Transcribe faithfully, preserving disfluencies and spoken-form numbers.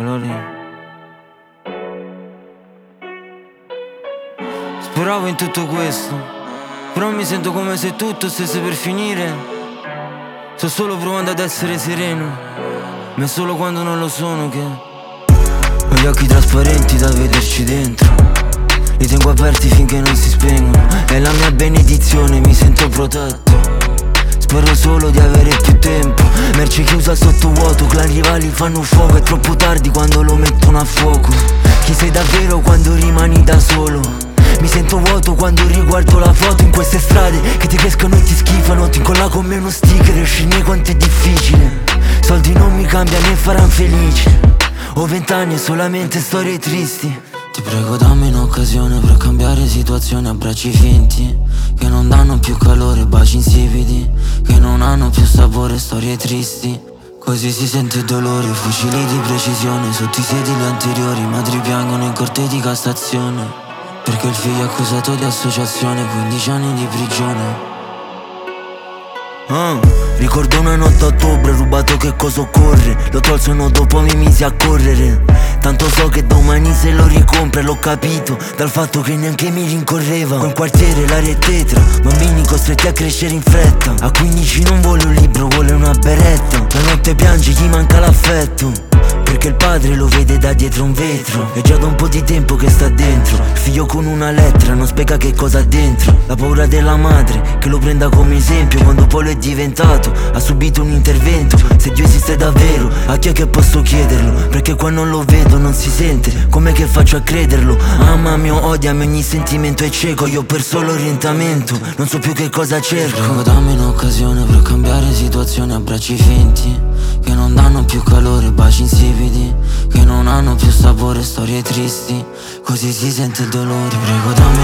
colori. Speravo in tutto questo, però mi sento come se tutto stesse per finire. Sto solo provando ad essere sereno, ma è solo quando non lo sono che ho gli occhi trasparenti da vederci dentro. Li tengo aperti finché non si spengono. È la mia benedizione, mi sento protetto. Spero solo di avere più tempo. Merce chiusa sotto vuoto, clan rivali fanno fuoco. È troppo tardi quando lo mettono a fuoco. Chi sei davvero quando rimani da solo? Mi sento vuoto quando riguardo la foto in queste strade che ti crescono e ti schifano. Ti incolla con me uno sticker e scegli quanto è difficile. Soldi non mi cambiano né faranno felice. Ho vent'anni e solamente storie tristi. Ti prego dammi un'occasione per cambiare situazione. Abbracci finti che non danno più calore, baci insipidi che non hanno più sapore, storie tristi. Così si sente il dolore, fucili di precisione sotto i sedili anteriori. Madri piangono in corte di Cassazione perché il figlio è accusato di associazione, quindici anni di prigione. Ah, ricordo una notte a ottobre, rubato che cosa occorre. Lo tolsero dopo mi misi a correre. Tanto so che domani se lo ricompra. L'ho capito dal fatto che neanche mi rincorreva. Quel quartiere l'aria è tetra, bambini costretti a crescere in fretta. A quindici non vuole un libro, vuole una beretta. La notte piange, gli manca l'affetto, perché il padre lo vede da dietro un vetro. È già da un po' di tempo che sta dentro. Il figlio con una lettera non spiega che cosa ha dentro. La paura della madre che lo prenda come esempio. Quando poi lo è diventato, ha subito un intervento. Se Dio esiste davvero, a chi è che posso chiederlo? Perché qua non lo vedo, non si sente. Com'è che faccio a crederlo? Amami o odiami, ogni sentimento è cieco. Io ho perso l'orientamento, non so più che cosa cerco. Prego dammi un'occasione per cambiare situazione. Abbracci finti che non danno più calore, baci insipidi che non hanno più sapore, storie tristi. Così si sente il dolore. Prego dammi